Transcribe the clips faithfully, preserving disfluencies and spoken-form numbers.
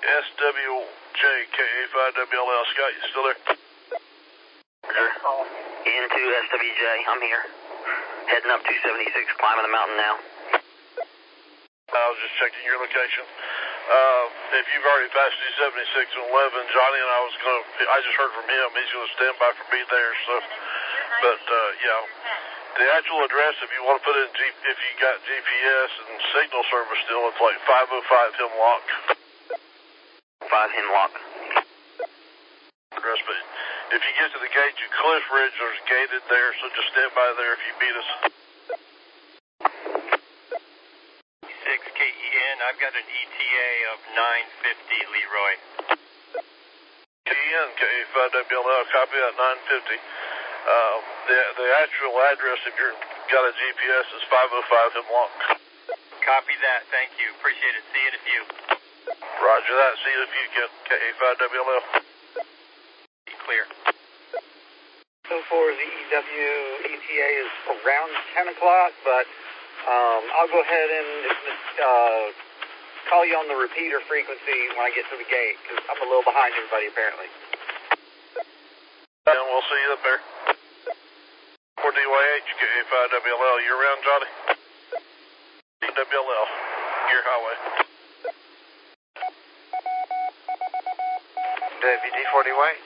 S W J K A five W L L. Scott, you still there? Sir. N two S W J, I'm here. Heading up two seventy-six, climbing the mountain now. I was just checking your location. Uh, if you've already passed two seventy-six and eleven, Johnny and I was going to, I just heard from him, he's going to stand by for me there, so, but, uh, yeah, the actual address, if you want to put it in, G, if you got G P S and signal service still, it's like five oh five Hemlock. five Hemlock. Address, but if you get to the gate to Cliff Ridge, there's gated there, so just stand by there if you beat us. six K E N, I've got an E T A of nine fifty, Leroy. K E N, K A five W L L, copy that, nine fifty. Uh, the, the actual address, if you've got a G P S, is five oh five Hemlock. Copy that, thank you. Appreciate it. See you in a few. Roger that. See you in a few, K A five W L L. Clear. So for the E W E T A is around ten o'clock, but um, I'll go ahead and uh, call you on the repeater frequency when I get to the gate, because I'm a little behind everybody apparently. And we'll see you up there. four D Y H, K A five W L L. You around, Johnny? D W L L, Gear Highway. W D four D Y H.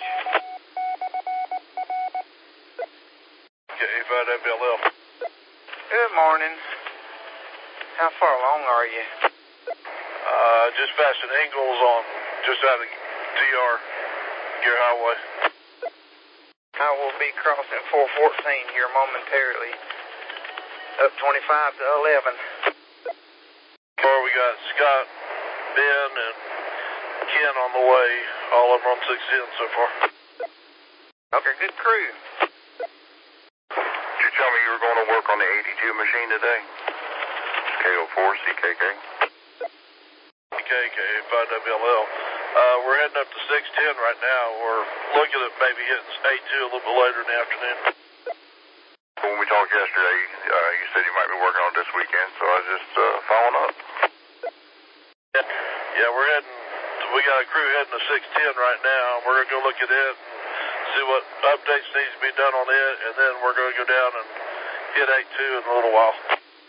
K A five W L L. Good morning. How far along are you? Uh, just passing Ingalls on, just out of T R, Gear Highway. I will be crossing four fourteen here momentarily. Up twenty-five to eleven. Or we got Scott, Ben, and Ken on the way. All of them on six ten so far. Okay, good crew. Did you tell me you were going to work on the eighty-two machine today? K oh four C K K. C K K, five W L L. Uh, we're heading up to six ten right now. We're looking at maybe hitting eight two a little bit later in the afternoon. When we talked yesterday, uh, you said you might be working on it this weekend, so I was just uh, following up. Yeah, yeah, we're heading, we got a crew heading to six ten right now. We're going to go look at it and see what updates needs to be done on it, and then we're going to go down and hit eight two in a little while.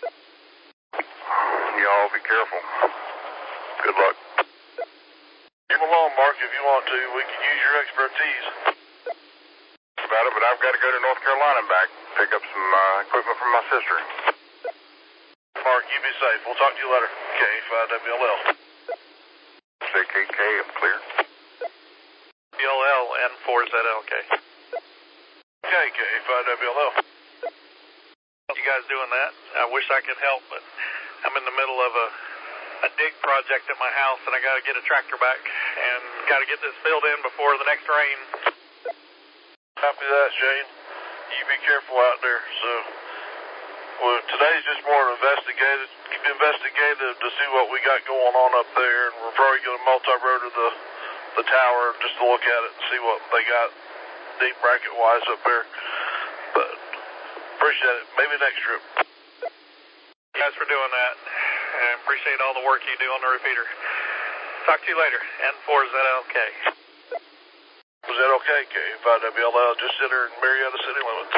Y'all be careful. Good luck. Come along, Mark, if you want to. We can use your expertise. About it, but I've got to go to North Carolina and back, pick up some uh, equipment from my sister. Mark, you be safe. We'll talk to you later. K five W L L. C K K, I'm clear. B L L N four Z L K. K K five W L L. You guys doing that? I wish I could help, but I'm in the middle of a, a dig project at my house, and I got to get a tractor back and got to get this filled in before the next rain. Copy that, Shane. You be careful out there. So, well, today's just more investigated, investigative to see what we got going on up there, and we're probably going to multi-rotor the the tower just to look at it and see what they got deep bracket-wise up there. But appreciate it. Maybe next trip. Thanks for doing that. I appreciate all the work you do on the repeater. Talk to you later. N four Z L K. Was that okay, K five W L L? Just sit here in Marietta city limits.